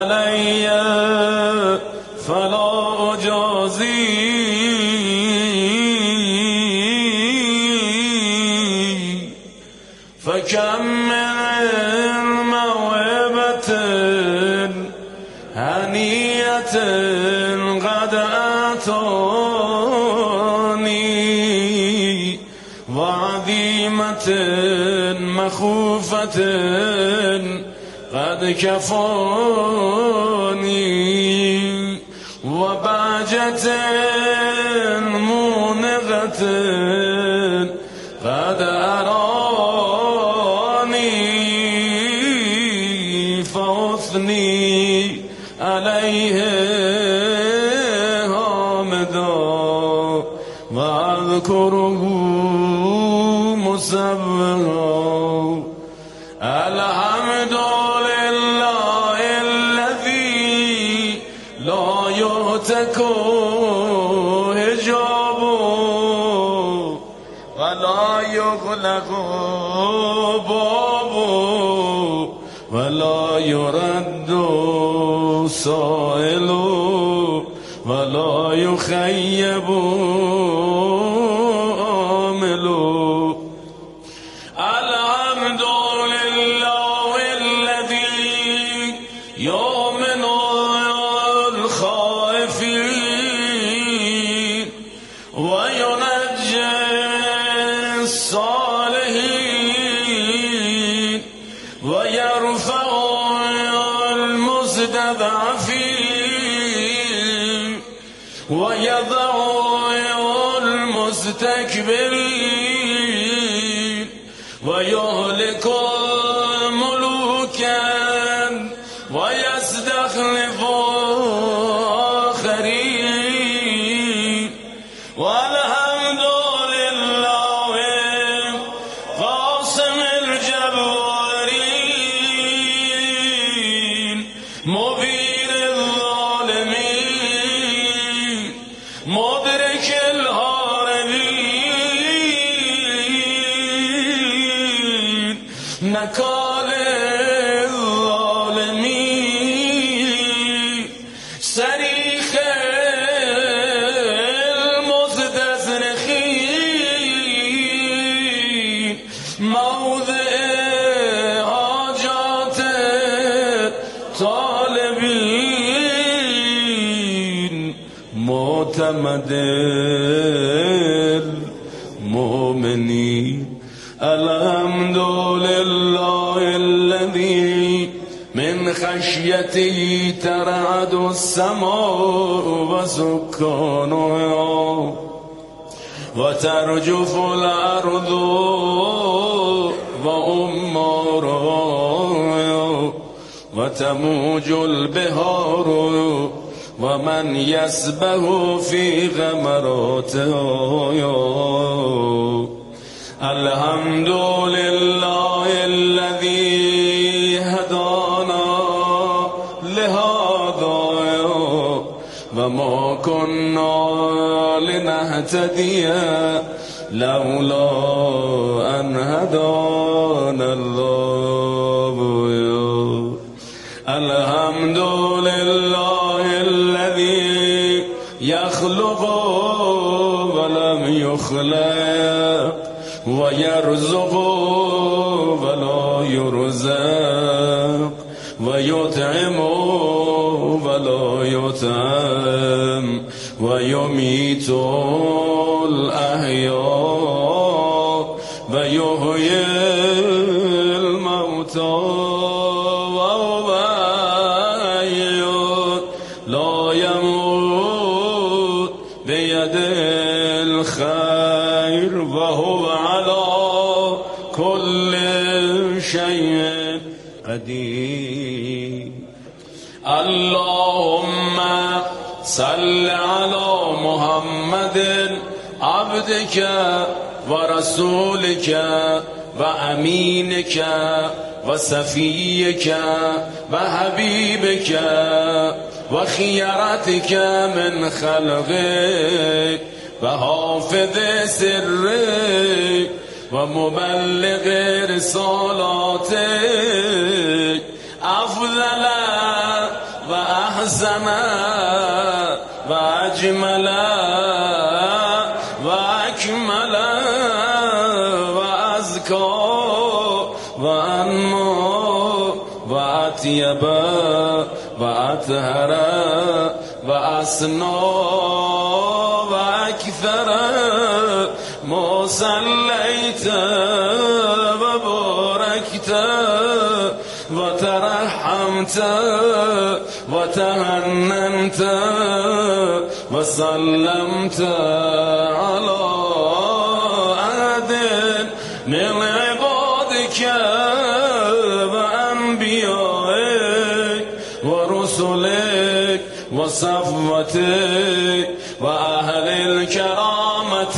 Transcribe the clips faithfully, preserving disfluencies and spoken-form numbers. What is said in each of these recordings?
علي فلا أجازي فكم من موهبة هنية قد أعطاني وعظيمة مخوفة قد كفاني وبهجة مونغة قد أراني فأثني عليه حامدا وأذكره مسبحا. الحمد لله الذي لا يهتك حجابه ولا يغلق بابه ولا يرد سائل ولا يخيب آمل. الحمد لله الذي يؤمن الخائفين وينجي الصالحين ويرفع المستضعفين ويضع المستكبرين ويهلك ملوكا ويستخلف آخرين. والحمد لله قاسم الجبارين مبين الظالمين مدرك الهاربين نكال الظالمين صريخ المستصرخين موضع حاجات الطالبين معتمد المؤمنين. الحمد لله الذي من خشيته ترعد السماء وسكانها وترجف الأرض وأمارها وتموج البحار ومن يسبح في غمراتها. الحمد لله الذي هدانا لهذا وما كنا لنهتدي لولا أن هدانا الله. الحمد لله الذي يخلق ولم يخلق ويرزق ولا يرزق ويطعم ولا يطعم ويميت الأحياء ويحيي الموتى وهو حي لا يموت بيده الخير وهو على كل شيء قدير. اللهم صل على محمد عبدك ورسولك وأمينك وصفيك وحبيبك وخيرتك من خلقك وحافظ سرك ومبلغ رسالاتك أفضل وأحسن وأجمل وأكمل وأزكى وأنمى وأطيب وأطهر وأسنى وأكثر ما صليت وباركت وترحمت وتهننت وسلمت على أحد من عبادك وأنبيائك ورسلك وصفوتك وأهل الكرامة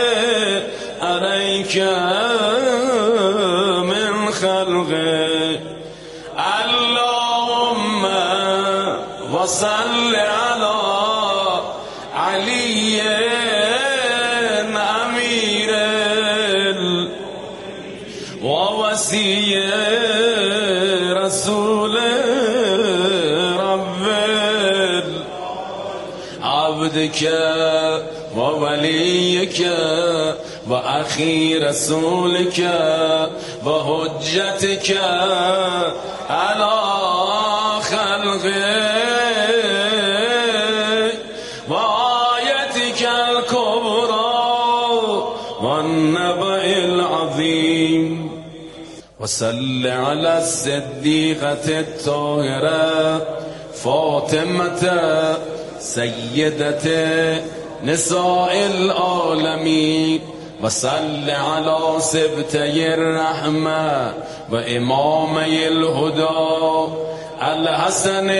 عليك من خلقك. اللهم وصل على علي أمير ووصي رسول رب عبدك ووليك وأخي رسولك وحجتك على خلقك وآيتك الكبرى والنبأ العظيم. وصل على الصديقة الطاهرة فاطمة سيدة نساء العالمين. وصل على سبتي الرحمة وإمامي الهدى الحسن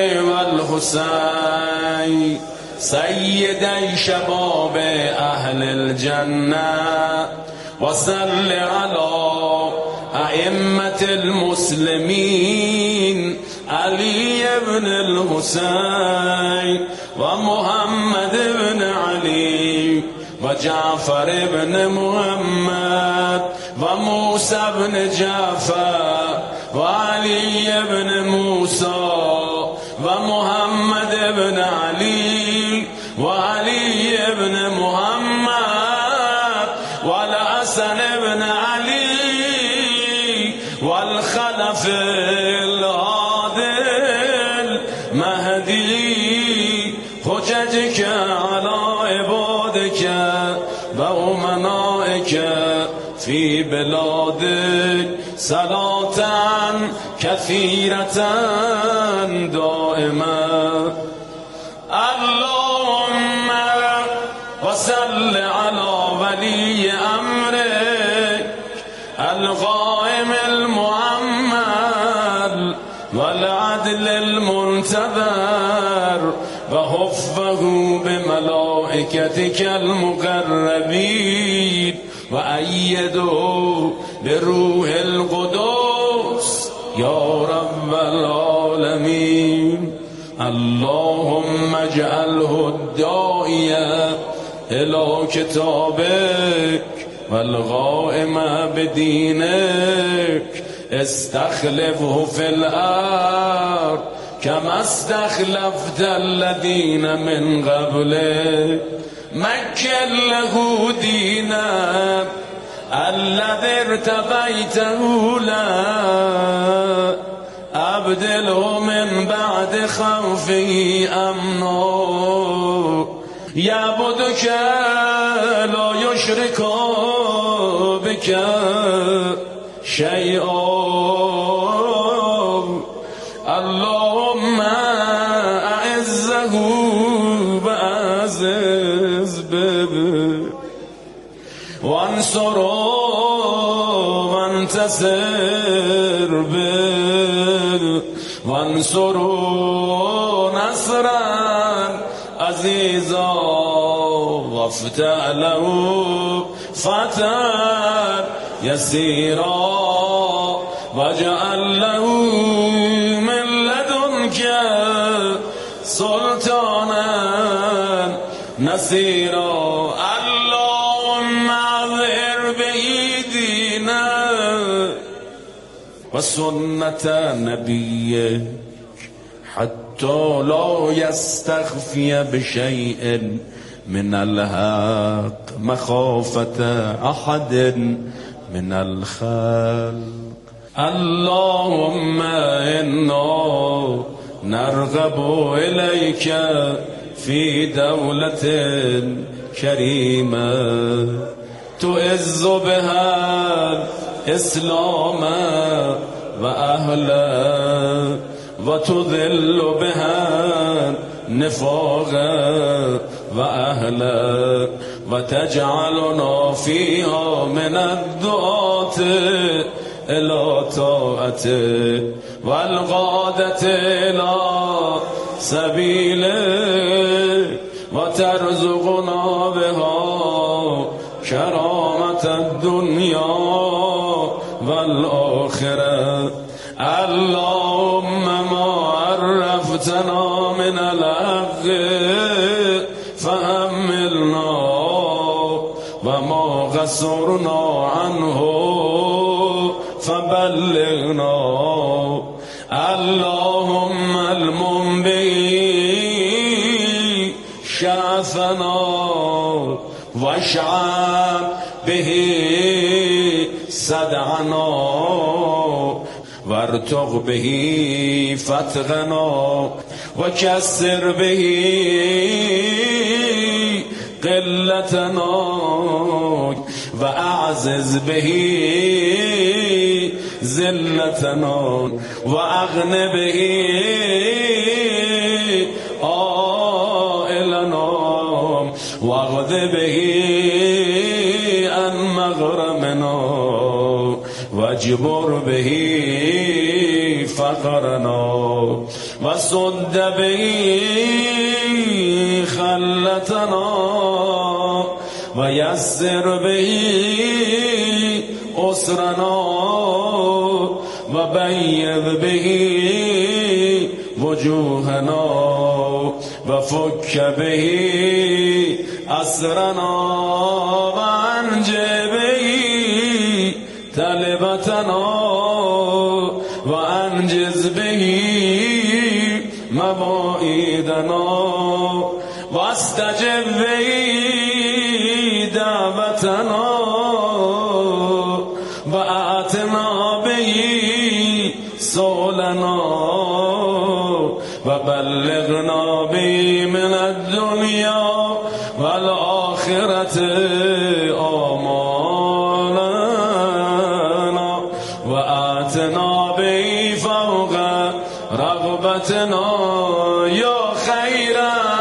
والحسين سيدي شباب أهل الجنة. وصل على أئمة المسلمين علي بن الحسين ومحمد بن علي وجعفر بن محمد وموسى بن جعفر وعلي بن موسى ومحمد بن علي وعلي بن محمد والحسن بن علي والخلف العادل مهدي حججك على عبادك وأمنائك في بلادك صلاة كثيرة دائمة. اللهم وصل على ولي أمرك القائم المؤمل والعدل المنتظر وحفه بملائكتك المقربين وأيده بروح القدس يا رب العالمين. اللهم اجعله الداعية إلى كتابك والقائم بدينك استخلفه في الأرض كما استخلفت الذين من قبلك. مكن له دينك الذي ارتضيته له أبدله من بعد خوفه أمنا يعبدك لا يشرك بك شيئا. اللهم أعزه وأعزز به وانصره وانتصر به وانصره نصرا عزيزا وافتح له فتحا يسيرا واجعل له من لدنك سلطانا نصيرا. اللهم اظهر به دينك وسنة نبيك حتى تو لا یستخفی بشیء من الحق مخافة احد من الخلق. اللهم انا نرغب الیک فی دولة کریمة تعز بها الاسلام و اهله و تذل بها النفاق و اهله و تجعلنا فیها من الدعاة الى طاعته و القادة الى سبیله و ترزقنا بها کرامت الدنیا والآخرة. اللهم ما عرفتنا من الحق فحملنا و ما قصرنا عنه فبلغنا. اللهم المنبي شعثنا واشعب به صدعنا وارتق به فتغنا وكسر به قلتنا واعزز به ذلتنا واغن به عائلنا واغض به عن مغرمنا واجبر به فقرنا وسد به خلتنا ويسر به أسرنا وبيض به وجوهنا وفك به أسرنا وأنج به طلبتنا وأنجز به مواعيدنا واستجب به دعوتنا وآتنا به سؤلنا وبلغنا به من الدنيا والآخرة آمالنا وآتنا به فوق رغبتنا يا خير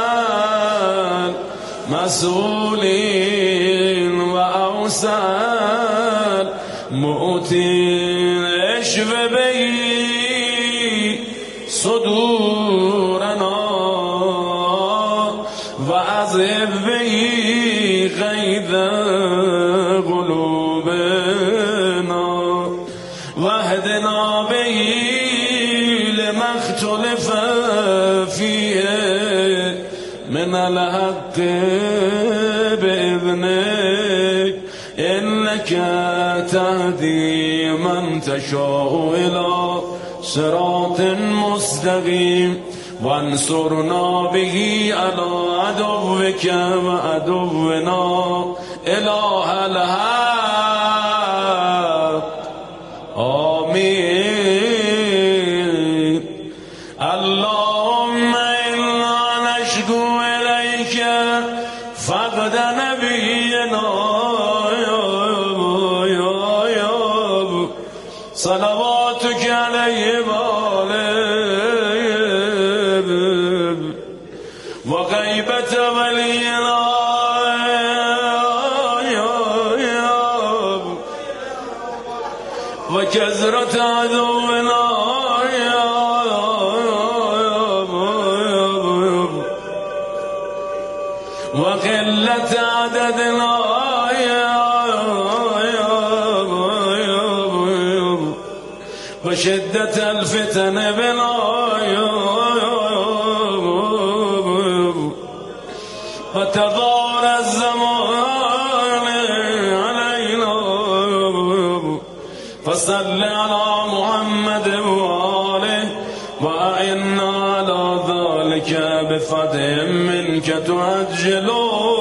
المسؤولين وأوسع المؤتين اشف به صدورنا وأذهب به غيظ قلوبنا واهدنا به لما اختلف فيه من الحق بإذنك إنك تهدي من تشاء إلى صراط مستقيم وانصرنا به على عدوك وعدونا إله الحق آمين. اللهم إنا نشكو إليك فقد نبينا صلواتك عليه وغيبة ولينا وكثرة عدونا وقلة عددنا وشدة الفتن بنا وتضار الزمان علينا فصل على محمد وآله وأعنا على ذلك ذلك بفتح منك تعجل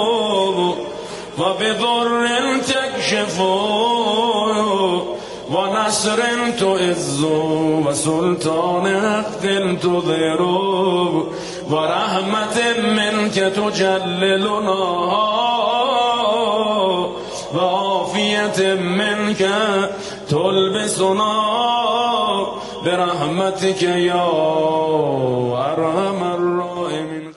وبضر تكشف ونصر تعز وسلطان حق تظهر ورحمة منك تجللنا وعافية منك تلبسنا برحمتك یا ارحم الراحمین.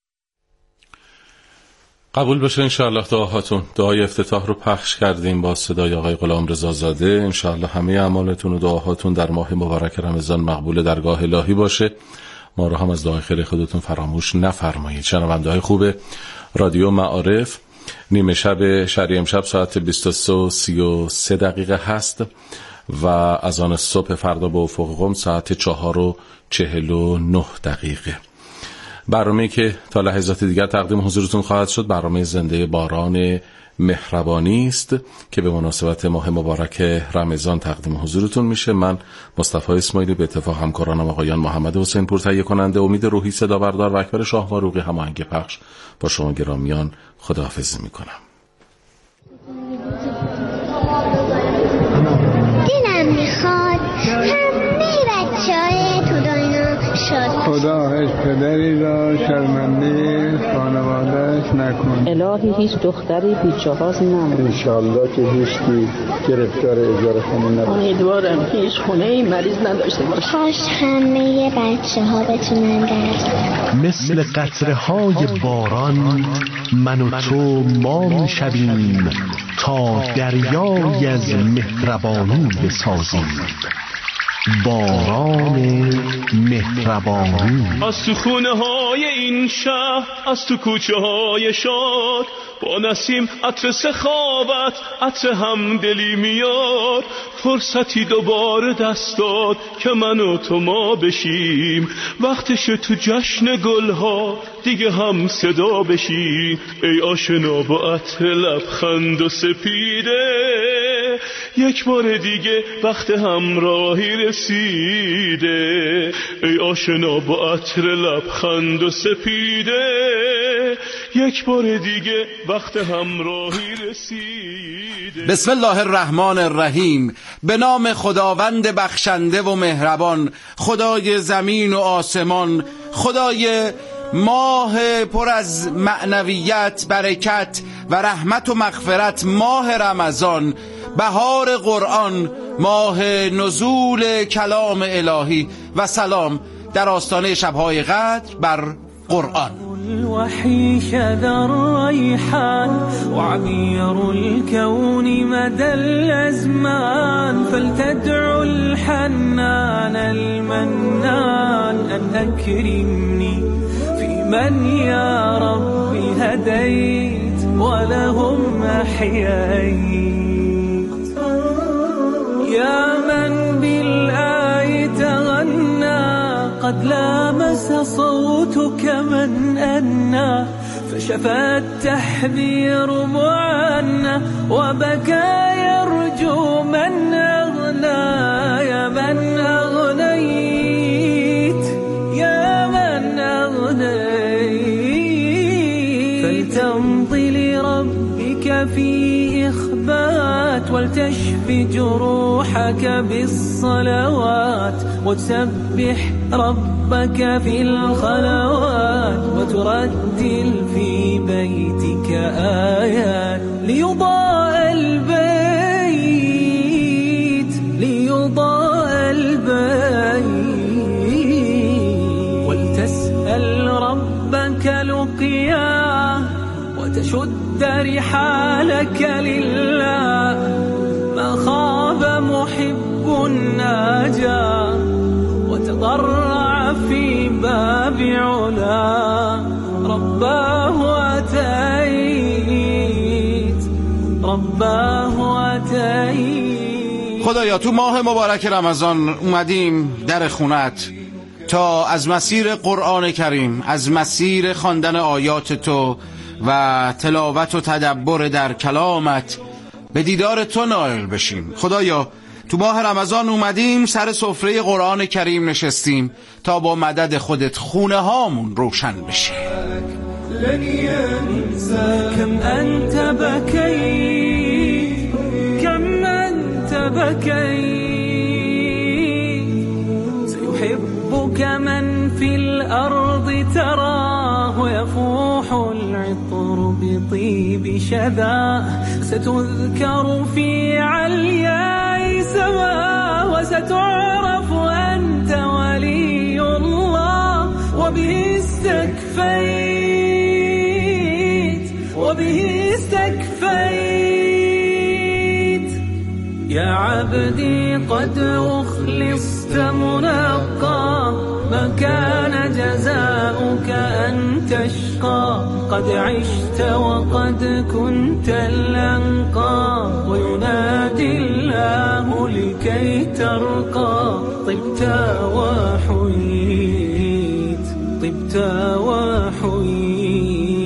قبول بشه انشاءالله دعاهاتون. دعای افتتاح رو پخش کردیم با صدای آقای غلامرضا زاده. انشاءالله همه اعمالتون و دعاهاتون در ماه مبارک رمضان مقبول درگاه الهی باشه. ما رو هم از دعای خیر خودتون فراموش نفرمایید. شنونده‌های خوب رادیو معارف، نیمه شب شهری امشب ساعت بیست و سه و سی و سه دقیقه هست و از آن صبح فردا به افق قم ساعت چهار و چهل و نه دقیقه. برنامه‌ای که تا لحظات دیگر تقدیم حضورتون خواهد شد برنامه زنده باران مهربانی است که به مناسبت ماه مبارک رمضان تقدیم حضورتون میشه. من مصطفی اسماعیلی به اتفاق همکارانم آقایان محمد حسین پور تهیه کننده، امید روحی صدا بردار و اکبر شاهواروقی هماهنگ پخش با شما گرامیان خداحافظی میکنم. دلم میخواد همه بچه‌های تو دنیا شاد خدا هیچ پدری را شرمنده خانوادهش نکن. الهی هیچ دختری بیچه‌هاست نمون. انشالله که هیچکی گرفتار اجاره خونه نباشه. امیدوارم هیچ خونه‌ای مریض نداشته باشه. کاش همه بچه‌ها بتونن درس مثل قطره‌های باران من و تو ما می‌شویم تا دریای از مهربانی بسازیم. باران مهربانی از تو خونه های این شهر، از تو کوچه های شاد، با نسیم عطر سخاوت، عطر همدلی میاد. فرصتی دوباره دست داد که من و تو ما بشیم، وقتش تو جشن گلها دیگه هم صدا بشیم. ای آشنا با عطر لبخند و سپیده، یک بار دیگه وقت همراهی رسیده. ای آشنا با عطر لبخند و سپیده، یک بار دیگه وقت همراهی رسیده. بسم الله الرحمن الرحیم. به نام خداوند بخشنده و مهربان، خدای زمین و آسمان، خدای ماه پر از معنویت، برکت و رحمت و مغفرت، ماه رمضان، بهار قرآن، ماه نزول کلام الهی و سلام در آستانه شبهای قدر بر قرآن. الوحی شذر ریحان وعمیر الكون مدى الازمان فلتدعو الحنان المنان ان اكرمني في من يا ربي هديت ولهم احييت. يا من بالآي تغنى قد لامس صوتك من أنى فشفى التحذير معنى وبكى يرجو من أغنى. يا من أغنيت يا من أغنيت فلتمضي لربك في إخبات ولتشفي جروحك بالصلوات وتسبح ربك في الخلوات وترتل في بيتك آيات ليضاء البيت ليضاء البيت ولتسأل ربك لقياه وتشد رحالك لله. ما خاب محب ناجا وتضرع في باب علا. رباه أتيت رباه أتيت. خدایا تو ماه مبارک رمضان اومدیم در خونت تا از مسیر قرآن کریم، از مسیر خواندن آیات تو و تلاوت و تدبر در کلامت به دیدار تو نائل بشیم. خدایا تو ماه رمضان اومدیم سر سفره قرآن کریم نشستیم تا با مدد خودت خونه هامون روشن بشه. لن ينسى كم أنت بكيت كم أنت بكيت سيحبك من في الأرض تراه يفوح العطر بطيب شذاه ستذكر في علياء سماه وستعرف أنت ولي الله وبه استكفيت وبه استكفيت يا عبدي قد أخلصت منقى ما كان جزاؤك أن تشقى قد عشت وقد كنت الأنقى وينادي الله لكي ترقى طبت وحييت طبت وحييت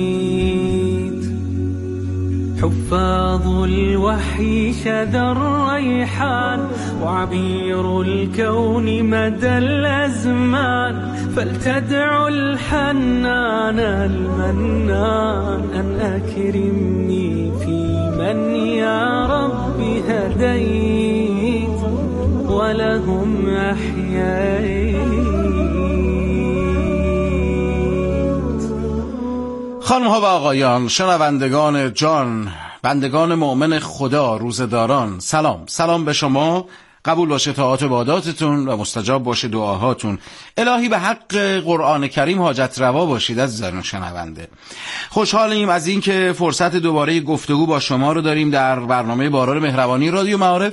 حفاظ الوحي شذا الريحان وعبير الكون مدى الأزمان فلتدعو الحنان المنان أن أكرمني في من يا رب هديت ولهم أحييت. خانم‌ها و آقایان، شنوندگان جان، بندگان مؤمن خدا، روزداران، سلام سلام به شما. قبول باشه طاعات و عباداتتون و مستجاب باشه دعاهاتون. الهی به حق قرآن کریم حاجت روا باشید عزیزان شنونده. خوشحالیم از این که فرصت دوباره گفتگو با شما رو داریم در برنامه باران مهربانی رادیو معارف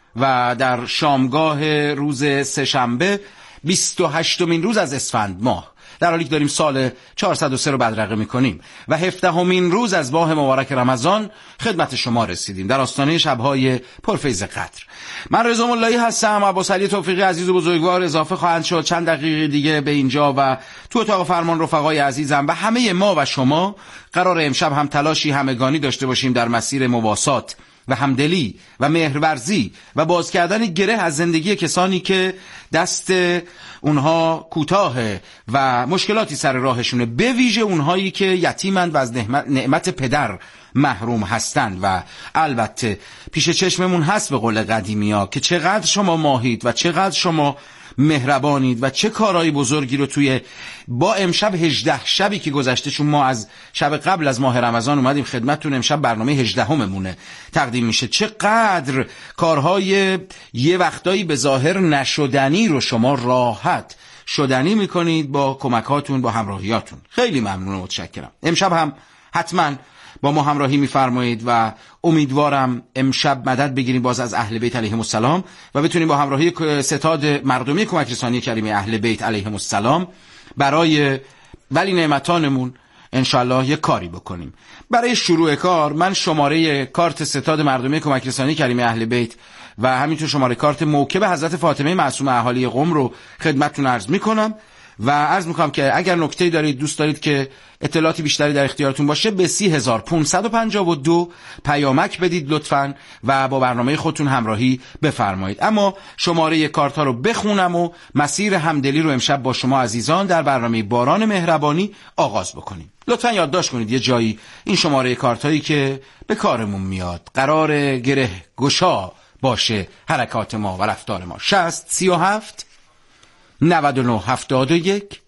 و در شامگاه روز سه‌شنبه بیست و هشتمین روز از اسفند ماه، در حالی که داریم سال چهارصد و سه رو بدرقه میکنیم و هفدهمین روز از ماه مبارک رمضان خدمت شما رسیدیم در آستانه شب‌های پرفیض قدر. من رضا ملایی هستم. عباس علی توفیقی عزیز و بزرگوار اضافه خواهند شد چند دقیقه دیگه به اینجا و تو اتاق فرمان رفقای عزیزم و همه ما و شما قرار امشب هم تلاشی همگانی داشته باشیم در مسیر مواسات و همدلی و مهرورزی و باز کردن گره از زندگی کسانی که دست اونها کوتاهه و مشکلاتی سر راهشونه، به ویژه اونهایی که یتیمند و از نعمت پدر محروم هستند. و البته پیش چشممون هست به قول قدیمیا که چقدر شما ماهید و چقدر شما مهربانید و چه کارهای بزرگی رو توی با امشب هجده شبی که گذشته، چون ما از شب قبل از ماه رمضان اومدیم خدمتتون، امشب برنامه هجدهممونه تقدیم میشه، چقدر کارهای یه وقتایی به ظاهر نشدنی رو شما راحت شدنی میکنید با کمکاتون، با همراهیاتون. خیلی ممنون و متشکرم. امشب هم حتما با ما همراهی میفرمایید و امیدوارم امشب مدد بگیریم باز از اهل بیت علیهم السلام و بتونیم با همراهی ستاد مردمی کمک رسانی کریمه اهل بیت علیهم السلام برای ولی نعمتانمون انشالله یک کاری بکنیم. برای شروع کار من شماره کارت ستاد مردمی کمک رسانی کریمه اهل بیت و همینطور شماره کارت موکب حضرت فاطمه معصومه اهالی قم رو خدمتتون عرض میکنم و عرض میکنم که اگر نکته‌ای دارید، دوست دارید که اطلاعاتی بیشتری در اختیارتون باشه، به سی هزار و پانصد و پنجاه و دو پیامک بدید لطفاً و با برنامه خودتون همراهی بفرمایید. اما شماره کارت ها رو بخونم و مسیر همدلی رو امشب با شما عزیزان در برنامه باران مهربانی آغاز بکنیم. لطفاً یادداشت کنید یه جایی این شماره کارت هایی که به کارمون میاد، قرار گره گشا باشه حرکات ما و رفتار ما. شصت سی و هفت نود و نه هفتاد و یک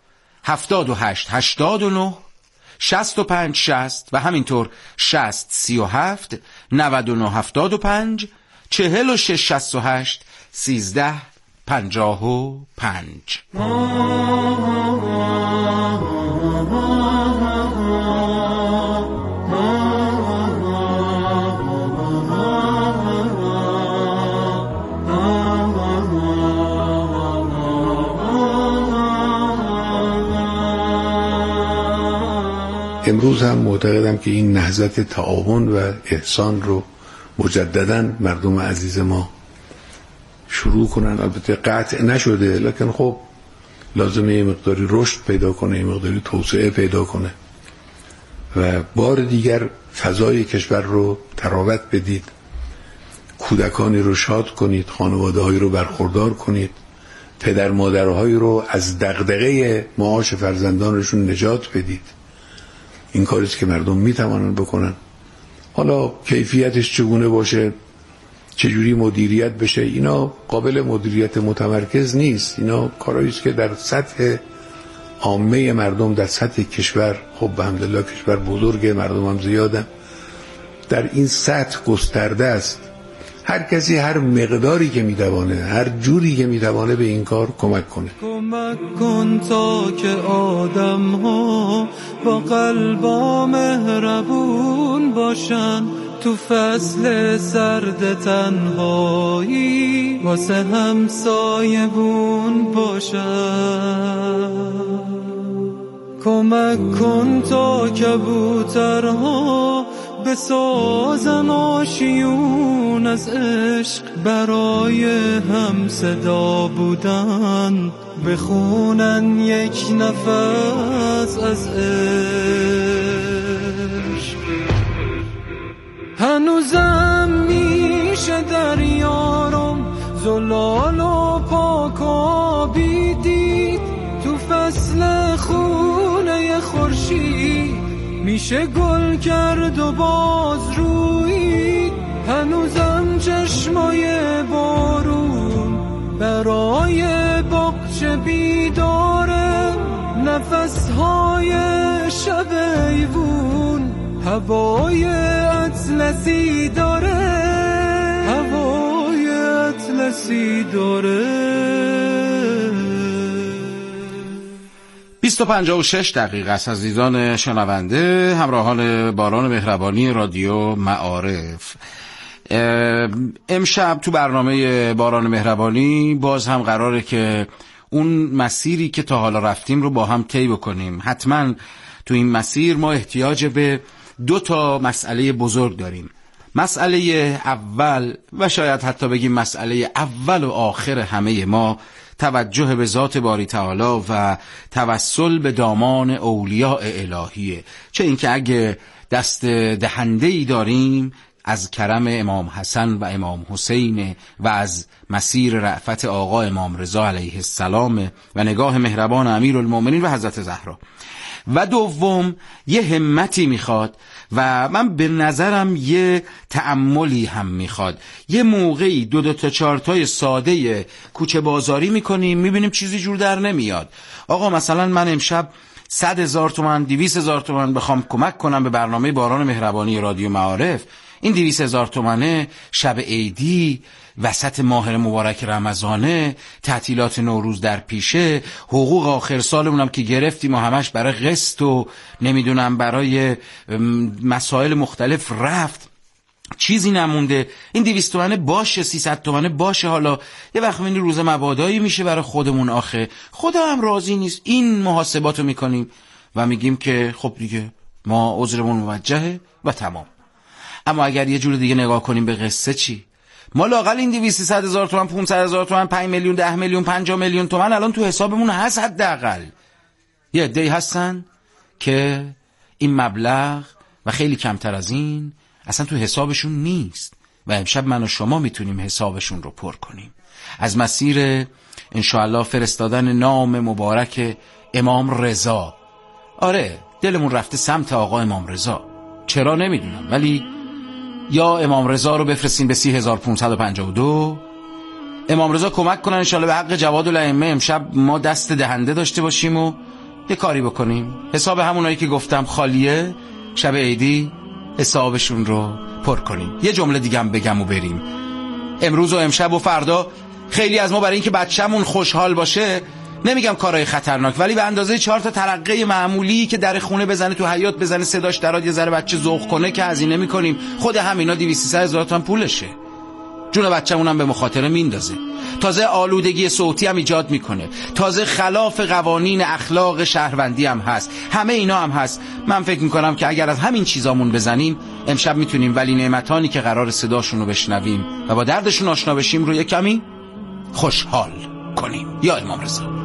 هفتاد و هشت هشتاد و نه شصت و پنج شصت و همینطور شصت سی و هفت نود و نه هفتاد و پنج چهل و شش شصت و هشت سیزده پنجاه و پنج. امروز هم معتقدم که این نهضت تعاون و احسان رو مجدداً مردم عزیز ما شروع کنن. البته قطع نشده، لکن خب لازمه یه مقداری رشد پیدا کنه، یه مقداری توسعه پیدا کنه و بار دیگر فضای کشور رو تراوت بدید. کودکانی رو شاد کنید، خانواده هایی رو برخوردار کنید، پدر مادرهایی رو از دغدغه معاش فرزندانشون نجات بدید. این کاریست که مردم میتوانن بکنن. حالا کیفیتش چگونه باشه، چجوری مدیریت بشه، اینا قابل مدیریت متمرکز نیست. اینا کارهاییست که در سطح عامه مردم، در سطح کشور، خب به الحمدلله کشور بزرگه، مردم هم زیادن، در این سطح گسترده است. هر کسی هر مقداری که میتوانه، هر جوری که میتوانه به این کار کمک کنه. کمک کن تا که آدم ها با قلبا مهربون باشن، تو فصل سرد تنهایی واسه همسایبون باشن. کمک کن تا کبوترها بسازن آشیون از عشق، برای هم صدا بودن بخونن یک نفس از عشق. هنوزم میشه دریارم زلال و پاکابی دید، تو فصل خونه خورشید میشه گل کرد و باز روید. هنوزم چشمای بارون برای باغچه بیداره، نفسهای شب ایوون هوای اطلسی داره، هوای اطلسی داره. بیست و پنجاه و شش دقیقه است عزیزان شنونده، همراهان باران مهربانی رادیو معارف. امشب تو برنامه باران مهربانی باز هم قراره که اون مسیری که تا حالا رفتیم رو با هم طی بکنیم. حتما تو این مسیر ما احتیاج به دو تا مسئله بزرگ داریم. مسئله اول و شاید حتی بگیم مسئله اول و آخر همه ما توجه به ذات باری تعالی و توسل به دامان اولیاء الهیه. چه اینکه اگه دست دهنده‌ای داریم از کرم امام حسن و امام حسین و از مسیر رأفت آقا امام رضا علیه السلام و نگاه مهربان امیرالمومنین و حضرت زهرا. و دوم یه همتی میخواد و من به نظرم یه تأملی هم میخواد. یه موقعی دو دو تا چارتای ساده کوچه بازاری میکنیم، میبینیم چیزی جور در نمیاد. آقا مثلا من امشب صد هزار تومن دویست هزار تومن بخوام کمک کنم به برنامه باران مهربانی رادیو معارف، این دویست هزار تومنه شب عیدی، وسط ماه مبارک رمضانه، تعطیلات نوروز در پیشه، حقوق آخر سالمونم که گرفتیم و همش برای قسط و نمیدونم برای مسائل مختلف رفت، چیزی نمونده. این دویست تومنه باشه، سیصد تومنه باشه، حالا یه وقت این روز مبادایی میشه برای خودمون، آخه خدا هم راضی نیست. این محاسباتو میکنیم و میگیم که خب دیگه ما عذرمون موجهه و تمام. اما اگر یه جور دیگه نگاه کنیم به قصه، چی؟ ما لااقل این دویست صد هزار تومان، پانصد هزار تومان، پنج میلیون، ده میلیون، پنجاه میلیون تومان الان تو حسابمون هست. حداقل یه عده‌ای هستن که این مبلغ و خیلی کمتر از این اصلا تو حسابشون نیست و امشب من و شما میتونیم حسابشون رو پر کنیم. از مسیر انشاءالله فرستادن نام مبارک امام رضا. آره دلمون رفته سمت آقا امام رضا، چرا نمیدونم، ولی یا امام رضا رو بفرستیم به سی هزار و پانصد و پنجاه و دو، امام رضا کمک کنن انشالله به حق جواد الائمه امشب ما دست دهنده داشته باشیم و یه کاری بکنیم. حساب همونایی که گفتم خالیه، شب عیدی حسابشون رو پر کنیم. یه جمله دیگه هم بگم و بریم. امروز و امشب و فردا خیلی از ما برای اینکه بچه‌مون خوشحال باشه، نمیگم کارهای خطرناک، ولی به اندازه چهار تا ترقه معمولی که در خونه بزنه، تو حیاط بزنه، صداش دراد یه ذره بچه ذوق کنه که هزینه میکنیم. خود همینا دویست هزار تومان پولشه. جون بچه‌مون هم به مخاطره میندازه. تازه آلودگی صوتی هم ایجاد میکنه. تازه خلاف قوانین اخلاق شهروندی هم هست. همه اینا هم هست. من فکر میکنم که اگر از همین چیزامون بزنیم، امشب میتونیم ولی نعمتانی که قرار صداشون رو بشنویم و با دردشون آشنا بشیم رو یک کمی خوشحال کنیم. یا امام رضا.